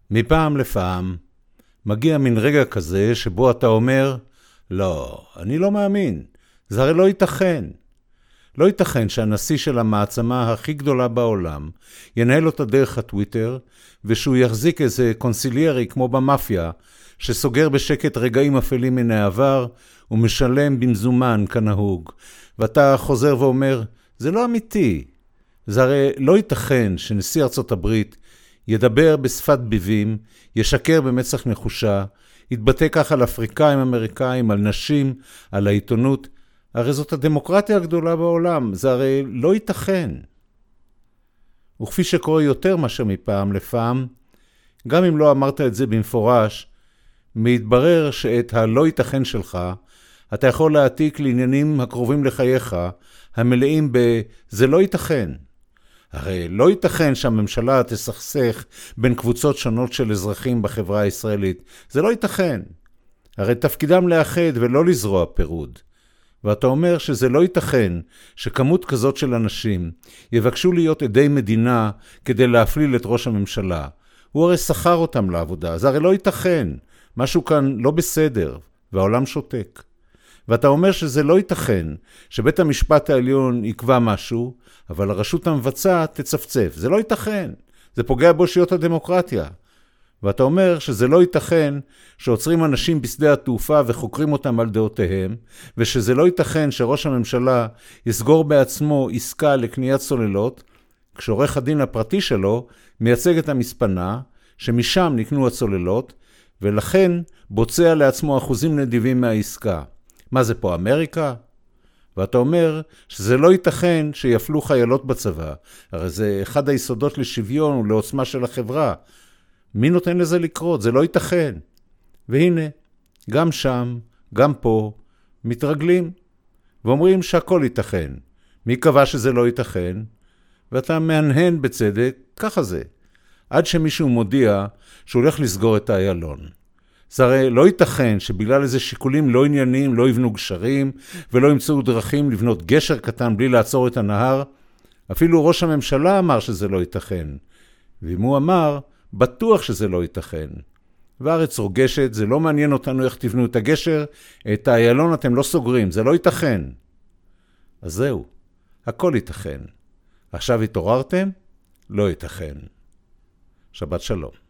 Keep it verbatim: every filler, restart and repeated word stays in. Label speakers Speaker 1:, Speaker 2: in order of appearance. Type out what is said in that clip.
Speaker 1: מפעם לפעם מגיע מן רגע כזה שבו אתה אומר, לא, אני לא מאמין, זה הרי לא ייתכן. לא ייתכן שהנשיא של המעצמה הכי גדולה בעולם ינהל אותה דרך הטוויטר, ושהוא יחזיק איזה קונסיליירי כמו במאפיה, שסוגר בשקט רגעים אפלים מן העבר, ומשלם במזומן כנהוג. ואתה חוזר ואומר, זה לא אמיתי. זה הרי לא ייתכן שנשיא ארצות הברית ידבר בשפת ביבים, ישקר במצח נחושה, יתבטא כך על אפריקאים, אמריקאים, על נשים, על העיתונות. הרי זאת הדמוקרטיה הגדולה בעולם, זה הרי לא ייתכן. וכפי שקורה יותר מאשר מפעם לפעם, גם אם לא אמרת את זה במפורש, מתברר שאת הלא ייתכן שלך, אתה יכול להעתיק לעניינים הקרובים לחייך, המלאים ב זה לא ייתכן. הרי לא ייתכן שהממשלה תסכסך בין קבוצות שונות של אזרחים בחברה הישראלית. זה לא ייתכן. הרי תפקידם לאחד ולא לזרוע פירוד. ואתה אומר שזה לא ייתכן שכמות כזאת של אנשים יבקשו להיות עדי מדינה כדי להפליל את ראש הממשלה. הוא הרי שכר אותם לעבודה. זה הרי לא ייתכן. משהו כאן לא בסדר, והעולם שותק. ואתה אומר שזה לא ייתכן שבית המשפט העליון יקבע משהו, אבל הרשות המבצעת תצפצף. זה לא ייתכן. זה פוגע באושיות הדמוקרטיה. ואתה אומר שזה לא ייתכן שעוצרים אנשים בשדה התעופה וחוקרים אותם על דעותיהם, ושזה לא ייתכן שראש הממשלה יסגור בעצמו עסקה לקניית סוללות, כשעורך הדין הפרטי שלו מייצג את המספנה, שמשם נקנו הצוללות, ולכן בוצע לעצמו אחוזים נדיבים מהעסקה. מה זה פה, אמריקה? ואתה אומר שזה לא ייתכן שיפלו חיילות בצבא. הרי זה אחד היסודות לשוויון ולעוצמה של החברה. מי נותן לזה לקרות? זה לא ייתכן. והנה, גם שם, גם פה, מתרגלים, ואומרים שהכל ייתכן. מי קבע שזה לא ייתכן? ואתה מהנהן בצדק, ככה זה. עד שמישהו מודיע שהוא הולך לסגור את האיילון. זה הרי לא ייתכן שבגלל איזה שיקולים לא ענייניים לא יבנו גשרים, ולא ימצאו דרכים לבנות גשר קטן בלי לעצור את הנהר. אפילו ראש הממשלה אמר שזה לא ייתכן. ואם הוא אמר, בטוח שזה לא ייתכן. והארץ רוגשת, זה לא מעניין אותנו איך תבנו את הגשר, את האיילון אתם לא סוגרים, זה לא ייתכן. אז זהו, הכל ייתכן. עכשיו התעוררתם? לא ייתכן. שבת שלום.